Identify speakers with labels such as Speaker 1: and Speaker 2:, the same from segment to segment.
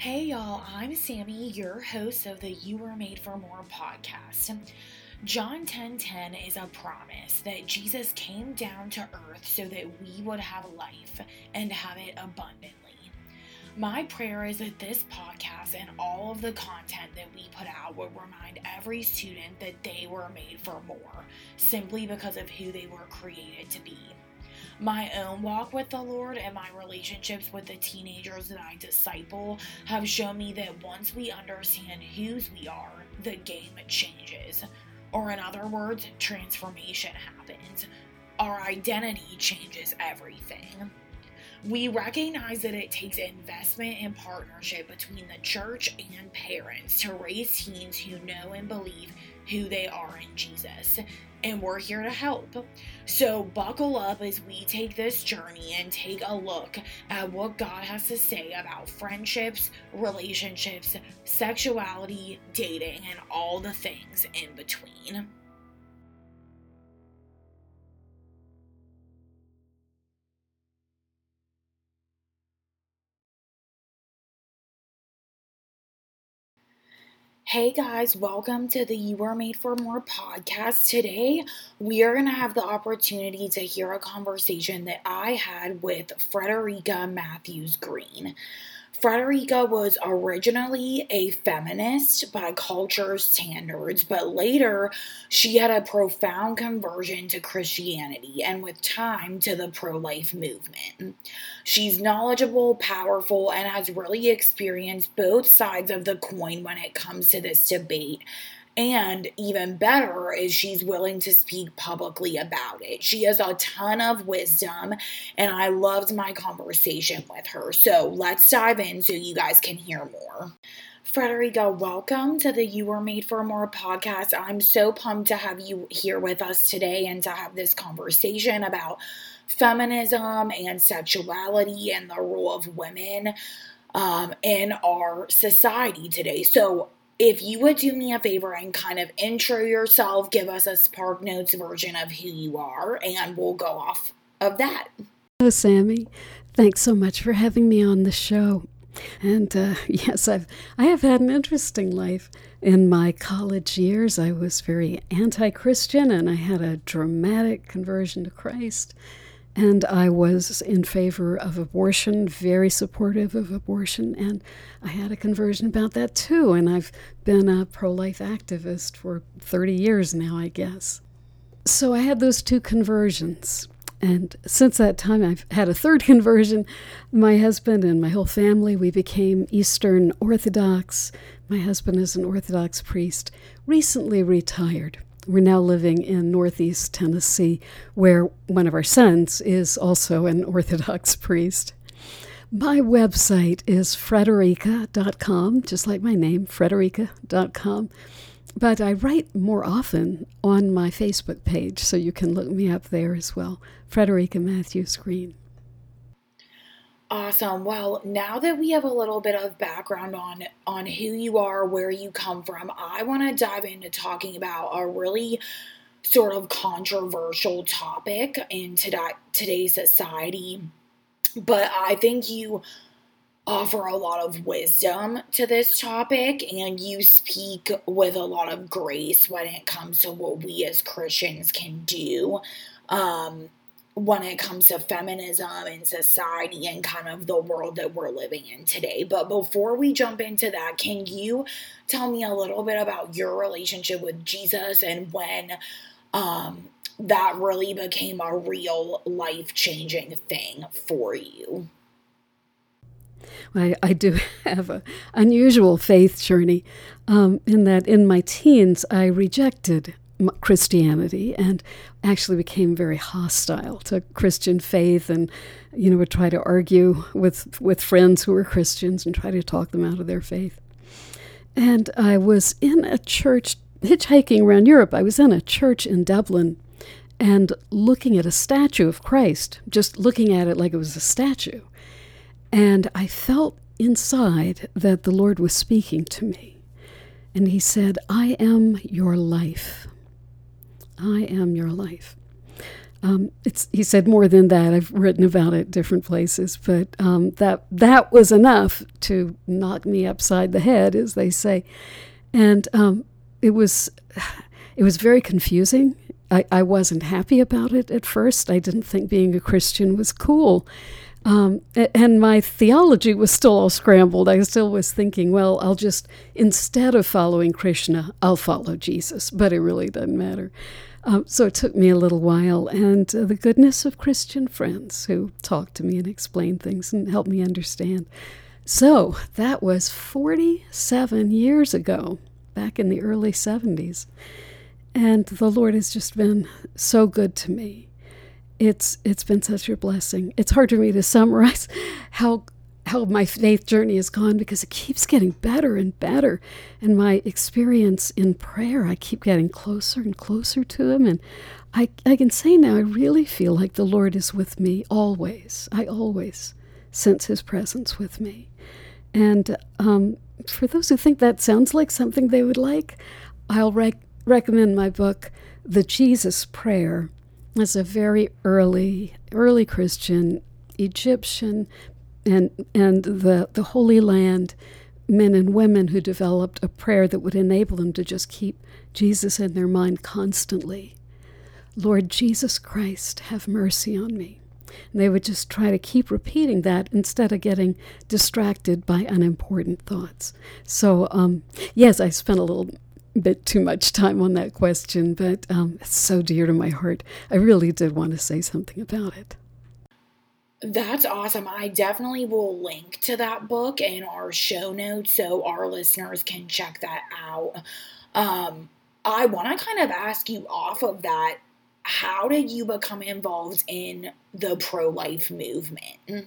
Speaker 1: Hey y'all, I'm Sammy, your host of the You Were Made for More podcast. John 10:10 is a promise that Jesus came down to earth so that we would have life and have it abundantly. My prayer is that this podcast and all of the content that we put out will remind every student that they were made for more, simply because of who they were created to be. My own walk with the Lord and my relationships with the teenagers that I disciple have shown me that once we understand whose we are, the game changes. Or in other words, transformation happens. Our identity changes everything. We recognize that it takes investment and partnership between the church and parents to raise teens who know and believe who they are in Jesus. And we're here to help. So buckle up as we take this journey and take a look at what God has to say about friendships, relationships, sexuality, dating, and all the things in between. Hey guys, welcome to the You Were Made for More podcast. Today, we are going to have the opportunity to hear a conversation that I had with Frederica Matthews Green. Frederica was originally a feminist by culture's standards, but later she had a profound conversion to Christianity and with time to the pro-life movement. She's knowledgeable, powerful, and has really experienced both sides of the coin when it comes to this debate. And even better is she's willing to speak publicly about it. She has a ton of wisdom, and I loved my conversation with her. So let's dive in so you guys can hear more. Frederica, welcome to the You Were Made for More podcast. I'm so pumped to have you here with us today and to have this conversation about feminism and sexuality and the role of women in our society today. So if you would do me a favor and kind of intro yourself, give us a Spark Notes version of who you are, and we'll go off of that.
Speaker 2: Hello, Sammy. Thanks so much for having me on the show. And yes, I have had an interesting life. In my college years, I was very anti-Christian, and I had a dramatic conversion to Christ. And I was in favor of abortion, very supportive of abortion, and I had a conversion about that too. And I've been a pro-life activist for 30 years now, I guess. So I had those two conversions. And since that time, I've had a third conversion. My husband and my whole family, we became Eastern Orthodox. My husband is an Orthodox priest, recently retired. We're now living in Northeast Tennessee, where one of our sons is also an Orthodox priest. My website is Frederica.com, just like my name, Frederica.com. But I write more often on my Facebook page, so you can look me up there as well, Frederica Matthews Green.
Speaker 1: Awesome. Well, now that we have a little bit of background on who you are, where you come from, I want to dive into talking about a really sort of controversial topic in today's society. But I think you offer a lot of wisdom to this topic, and you speak with a lot of grace when it comes to what we as Christians can do. When it comes to feminism and society and kind of the world that we're living in today. But before we jump into that, can you tell me a little bit about your relationship with Jesus and when that really became a real life-changing thing for you?
Speaker 2: I do have an unusual faith journey in that in my teens I rejected Christianity and actually became very hostile to Christian faith, and would try to argue with friends who were Christians and try to talk them out of their faith. And I was in a church hitchhiking around Europe. I was in a church in Dublin and looking at a statue of Christ, just looking at it like it was a statue. And I felt inside that the Lord was speaking to me. And he said, I am your life. I am your life. He said more than that. I've written about it different places, but that was enough to knock me upside the head, as they say. And it was very confusing. I wasn't happy about it at first. I didn't think being a Christian was cool. And my theology was still all scrambled. I still was thinking, well, I'll just, instead of following Krishna, I'll follow Jesus. But it really doesn't matter. So it took me a little while, and the goodness of Christian friends who talked to me and explained things and helped me understand. So that was 47 years ago, back in the early 70s. And the Lord has just been so good to me. It's been such a blessing. It's hard for me to summarize how my faith journey has gone, because it keeps getting better and better. And my experience in prayer, I keep getting closer and closer to Him. And I can say now I really feel like the Lord is with me always. I always sense His presence with me. And for those who think that sounds like something they would like, I'll recommend my book, The Jesus Prayer. It's a very early Christian, Egyptian, and the Holy Land men and women who developed a prayer that would enable them to just keep Jesus in their mind constantly. Lord Jesus Christ, have mercy on me. And they would just try to keep repeating that instead of getting distracted by unimportant thoughts. So, yes, I spent a little bit too much time on that question, but it's so dear to my heart. I really did want to say something about it.
Speaker 1: That's awesome. I definitely will link to that book in our show notes so our listeners can check that out. I want to kind of ask you off of that, how did you become involved in the pro-life movement?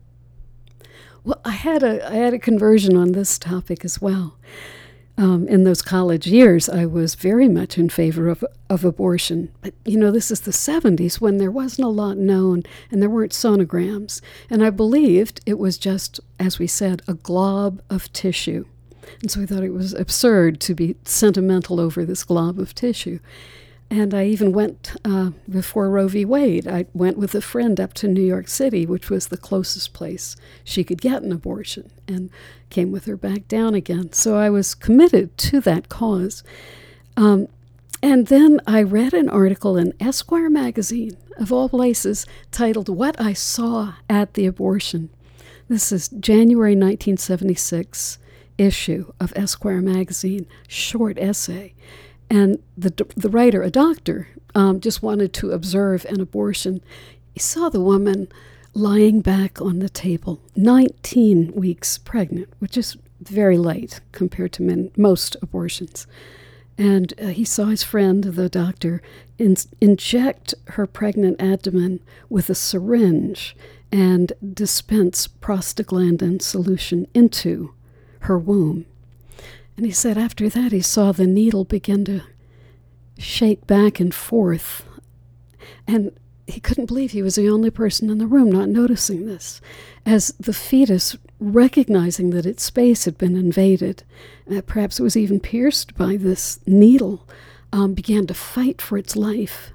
Speaker 2: Well, I had a conversion on this topic as well. In those college years, I was very much in favor of abortion. But, this is the 70s when there wasn't a lot known and there weren't sonograms. And I believed it was just, as we said, a glob of tissue. And so I thought it was absurd to be sentimental over this glob of tissue. And I even went, before Roe v. Wade, I went with a friend up to New York City, which was the closest place she could get an abortion, and came with her back down again. So I was committed to that cause. And then I read an article in Esquire magazine, of all places, titled What I Saw at the Abortion. This is January 1976 issue of Esquire magazine, short essay. And the writer, a doctor, just wanted to observe an abortion. He saw the woman lying back on the table, 19 weeks pregnant, which is very late compared to most abortions. And he saw his friend, the doctor, inject her pregnant abdomen with a syringe and dispense prostaglandin solution into her womb. And he said after that he saw the needle begin to shake back and forth. And he couldn't believe he was the only person in the room not noticing this, as the fetus, recognizing that its space had been invaded, perhaps it was even pierced by this needle, began to fight for its life.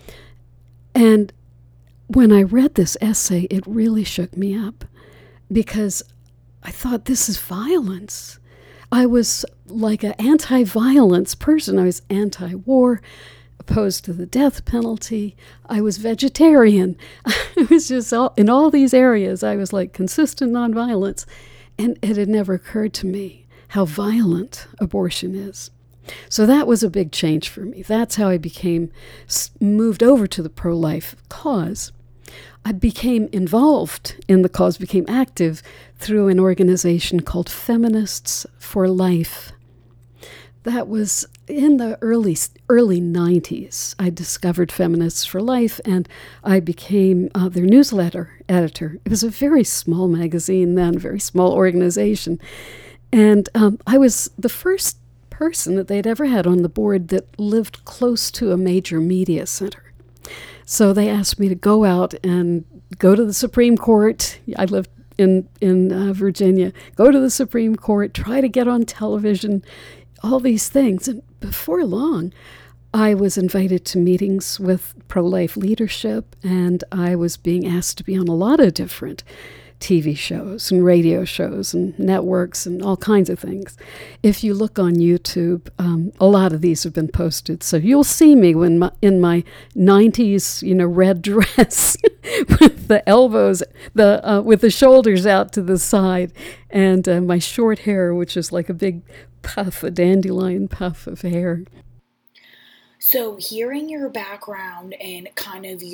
Speaker 2: And when I read this essay, it really shook me up, because I thought, this is violence. I was like an anti-violence person. I was anti-war, opposed to the death penalty. I was vegetarian. It was just in all these areas, I was like consistent nonviolence. And it had never occurred to me how violent abortion is. So that was a big change for me. That's how I moved over to the pro-life cause. I became involved in the cause, became active through an organization called Feminists for Life. That was in the early 90s. I discovered Feminists for Life, and I became their newsletter editor. It was a very small magazine then, very small organization. And I was the first person that they'd ever had on the board that lived close to a major media center. So they asked me to go out and go to the Supreme Court. I lived in Virginia. Go to the Supreme Court, try to get on television, all these things. And before long, I was invited to meetings with pro-life leadership, and I was being asked to be on a lot of different TV shows and radio shows and networks and all kinds of things. If you look on YouTube, a lot of these have been posted. So you'll see me in my 90s, red dress with the elbows, with the shoulders out to the side, and my short hair, which is like a big puff, a dandelion puff of hair.
Speaker 1: So hearing your background and kind of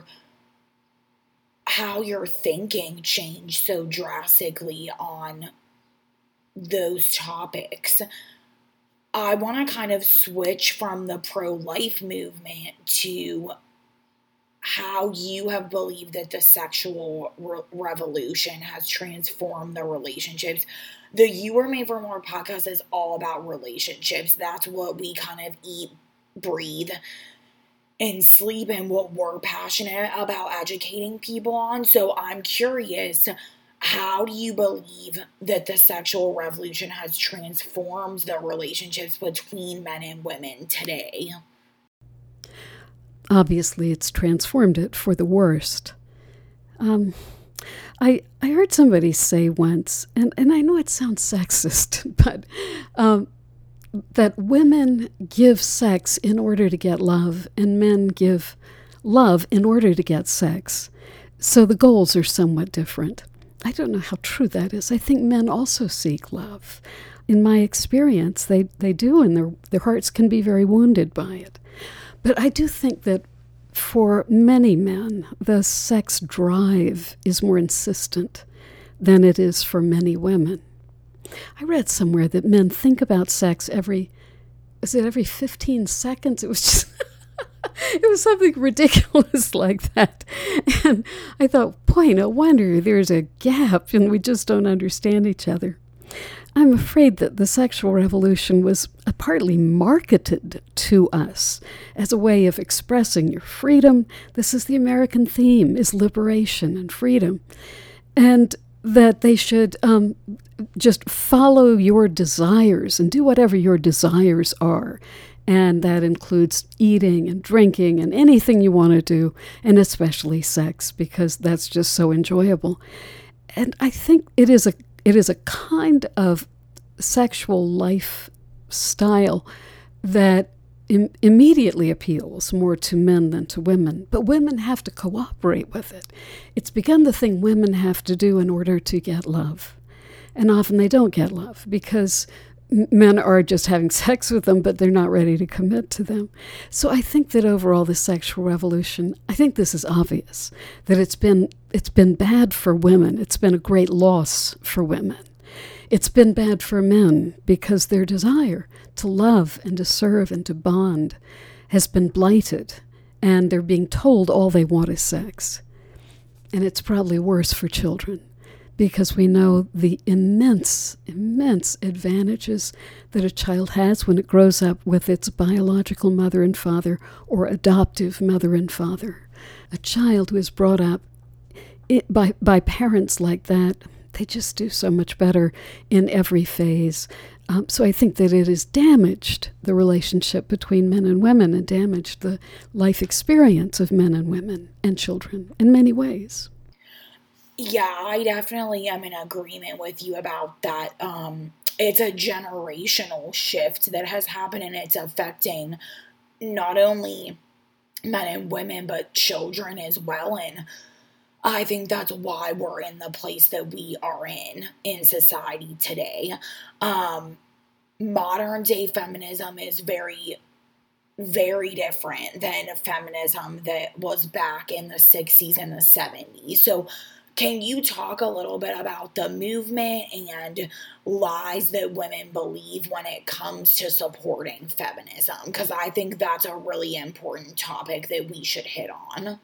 Speaker 1: how your thinking changed so drastically on those topics, I want to kind of switch from the pro-life movement to how you have believed that the sexual revolution has transformed the relationships. The You Were Made for More podcast is all about relationships. That's what we kind of eat, breathe, and sleep, and what we're passionate about educating people on. So I'm curious, how do you believe that the sexual revolution has transformed the relationships between men and women today?
Speaker 2: Obviously, it's transformed it for the worst. I heard somebody say once, and I know it sounds sexist, but that women give sex in order to get love, and men give love in order to get sex. So the goals are somewhat different. I don't know how true that is. I think men also seek love. In my experience, they do, and their hearts can be very wounded by it. But I do think that for many men, the sex drive is more insistent than it is for many women. I read somewhere that men think about sex every 15 seconds? It was just, it was something ridiculous like that. And I thought, boy, no wonder there's a gap and we just don't understand each other. I'm afraid that the sexual revolution was partly marketed to us as a way of expressing your freedom. This is the American theme, is liberation and freedom. And that they should just follow your desires and do whatever your desires are. And that includes eating and drinking and anything you want to do, and especially sex, because that's just so enjoyable. And I think it is a kind of sexual lifestyle that immediately appeals more to men than to women, but women have to cooperate with it. It's become the thing women have to do in order to get love. And often they don't get love because men are just having sex with them, but they're not ready to commit to them. So I think that overall the sexual revolution, I think this is obvious, that it's been bad for women. It's been a great loss for women. It's been bad for men because their desire to love and to serve and to bond has been blighted, and they're being told all they want is sex. And it's probably worse for children because we know the immense, immense advantages that a child has when it grows up with its biological mother and father or adoptive mother and father. A child who is brought up by parents like that, they just do so much better in every phase. So I think that it has damaged the relationship between men and women and damaged the life experience of men and women and children in many ways.
Speaker 1: Yeah, I definitely am in agreement with you about that. It's a generational shift that has happened, and it's affecting not only men and women, but children as well. And I think that's why we're in the place that we are in society today. Modern day feminism is very, very different than feminism that was back in the 60s and the 70s. So can you talk a little bit about the movement and lies that women believe when it comes to supporting feminism? Because I think that's a really important topic that we should hit on.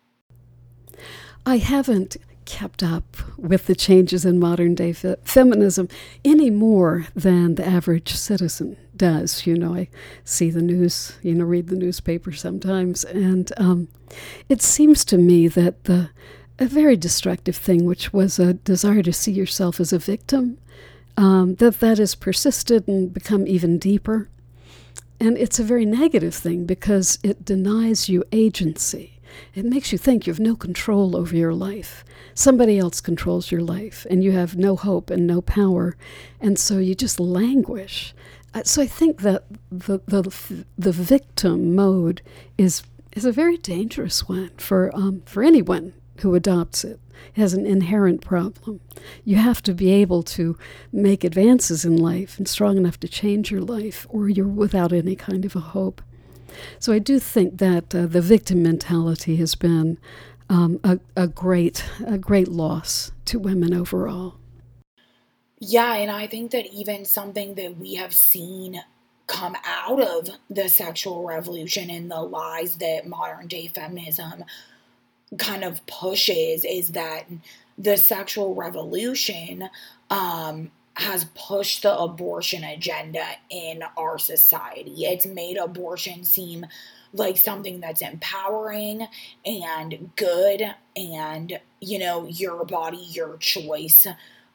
Speaker 2: I haven't kept up with the changes in modern day feminism any more than the average citizen does. I see the news, read the newspaper sometimes, and it seems to me that a very destructive thing, which was a desire to see yourself as a victim, that has persisted and become even deeper. And it's a very negative thing because it denies you agency. It makes you think you have no control over your life. Somebody else controls your life, and you have no hope and no power, and so you just languish. So I think that the victim mode is a very dangerous one for anyone who adopts it. It has an inherent problem. You have to be able to make advances in life and strong enough to change your life, or you're without any kind of a hope. So I do think that the victim mentality has been a great loss to women overall.
Speaker 1: Yeah, and I think that even something that we have seen come out of the sexual revolution and the lies that modern day feminism kind of pushes is that the sexual revolution has pushed the abortion agenda in our society. It's made abortion seem like something that's empowering and good, and, you know, your body, your choice,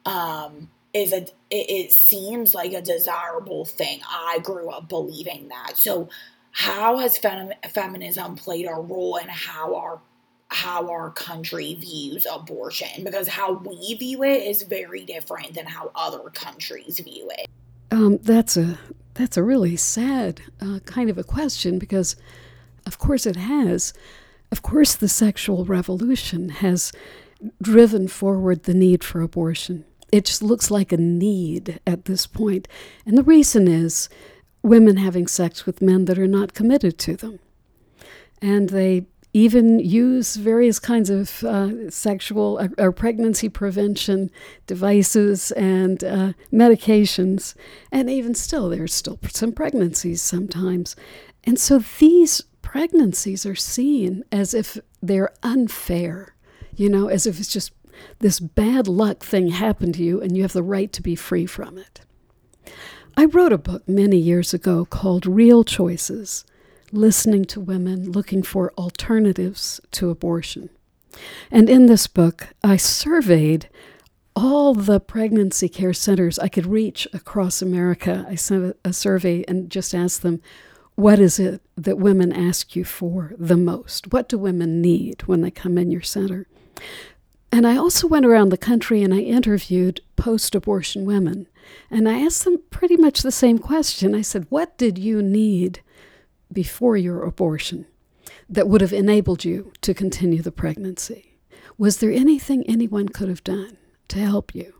Speaker 1: it seems like a desirable thing. I grew up believing that. So how has feminism played a role in how our country views abortion? Because how we view it is very different than how other countries view it.
Speaker 2: That's a really sad kind of a question, because of course it has. Of course the sexual revolution has driven forward the need for abortion. It just looks like a need at this point. And the reason is women having sex with men that are not committed to them. And they even use various kinds of sexual or pregnancy prevention devices and medications. And even still, there's still some pregnancies sometimes. And so these pregnancies are seen as if they're unfair, as if it's just this bad luck thing happened to you and you have the right to be free from it. I wrote a book many years ago called Real Choices: Listening to Women Looking for Alternatives to Abortion. And in this book, I surveyed all the pregnancy care centers I could reach across America. I sent a survey and just asked them, what is it that women ask you for the most? What do women need when they come in your center? And I also went around the country and I interviewed post-abortion women. And I asked them pretty much the same question. I said, what did you need before your abortion that would have enabled you to continue the pregnancy? Was there anything anyone could have done to help you?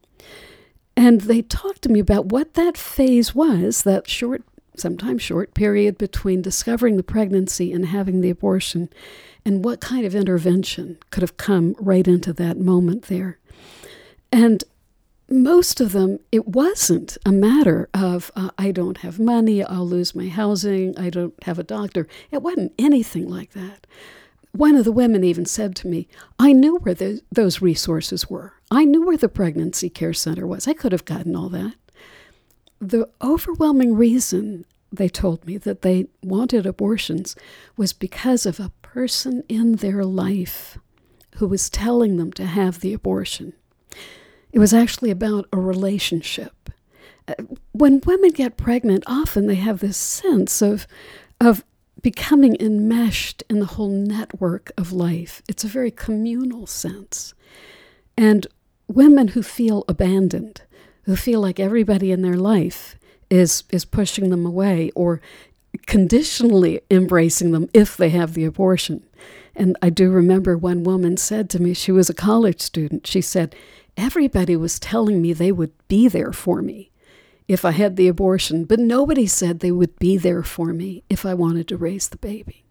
Speaker 2: And they talked to me about what that phase was, that sometimes short period between discovering the pregnancy and having the abortion, and what kind of intervention could have come right into that moment there. And most of them, it wasn't a matter of, I don't have money, I'll lose my housing, I don't have a doctor. It wasn't anything like that. One of the women even said to me, I knew where those resources were. I knew where the pregnancy care center was. I could have gotten all that. The overwhelming reason they told me that they wanted abortions was because of a person in their life who was telling them to have the abortion. It was actually about a relationship. When women get pregnant, often they have this sense of becoming enmeshed in the whole network of life. It's a very communal sense. And women who feel abandoned, who feel like everybody in their life is pushing them away or conditionally embracing them if they have the abortion. And I do remember one woman said to me, she was a college student, she said, everybody was telling me they would be there for me if I had the abortion, but nobody said they would be there for me if I wanted to raise the baby.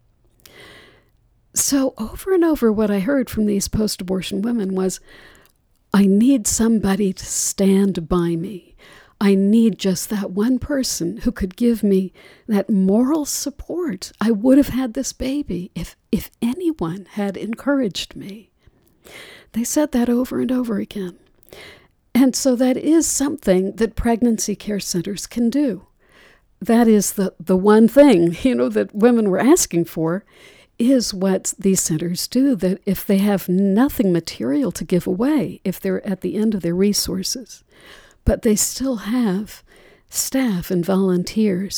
Speaker 2: So over and over, what I heard from these post-abortion women was, I need somebody to stand by me. I need just that one person who could give me that moral support. I would have had this baby if anyone had encouraged me. They said that over and over again. And so that is something that pregnancy care centers can do. That is the one thing, that women were asking for, is what these centers do, that if they have nothing material to give away, if they're at the end of their resources, but they still have staff and volunteers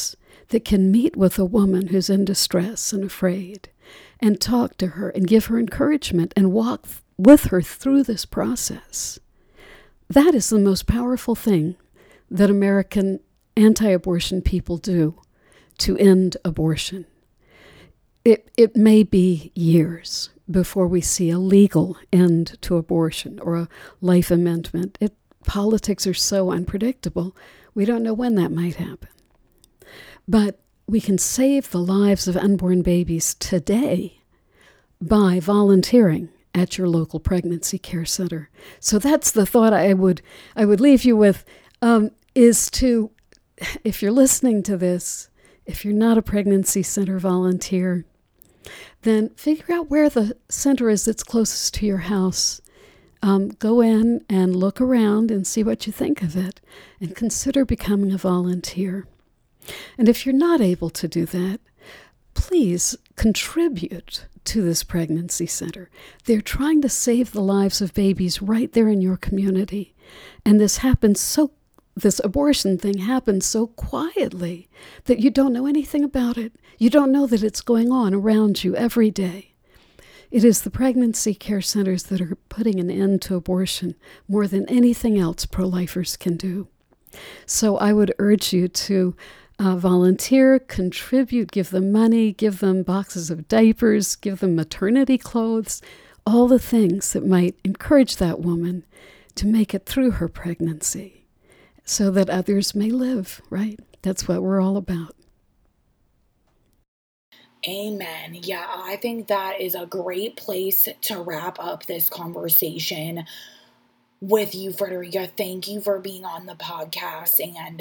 Speaker 2: that can meet with a woman who's in distress and afraid and talk to her and give her encouragement and walk with her through this process. That is the most powerful thing that American anti-abortion people do to end abortion. It may be years before we see a legal end to abortion or a life amendment. Politics are so unpredictable, we don't know when that might happen. But we can save the lives of unborn babies today by volunteering at your local pregnancy care center. So that's the thought I would leave you with, is to, if you're listening to this, if you're not a pregnancy center volunteer, then figure out where the center is that's closest to your house. Go in and look around and see what you think of it, and consider becoming a volunteer. And if you're not able to do that, please contribute to this pregnancy center. They're trying to save the lives of babies right there in your community. And this abortion thing happens so quietly that you don't know anything about it. You don't know that it's going on around you every day. It is the pregnancy care centers that are putting an end to abortion more than anything else pro-lifers can do. So I would urge you to volunteer, contribute, give them money, give them boxes of diapers, give them maternity clothes, all the things that might encourage that woman to make it through her pregnancy so that others may live, right? That's what we're all about.
Speaker 1: Amen. Yeah, I think that is a great place to wrap up this conversation with you, Frederica. Thank you for being on the podcast and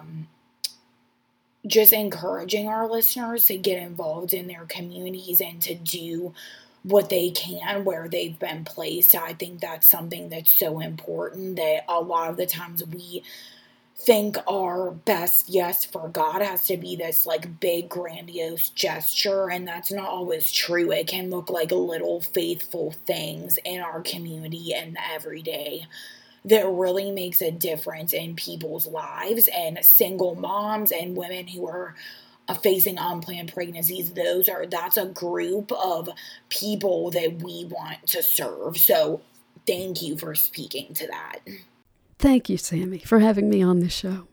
Speaker 1: just encouraging our listeners to get involved in their communities and to do what they can where they've been placed. I think that's something that's so important, that a lot of the times we think our best yes for God has to be this like big grandiose gesture, and that's not always true. It can look like little faithful things in our community and everyday that really makes a difference in people's lives. And single moms and women who are facing unplanned pregnancies, that's a group of people that we want to serve. So thank you for speaking to that.
Speaker 2: Thank you, Sammy, for having me on the show.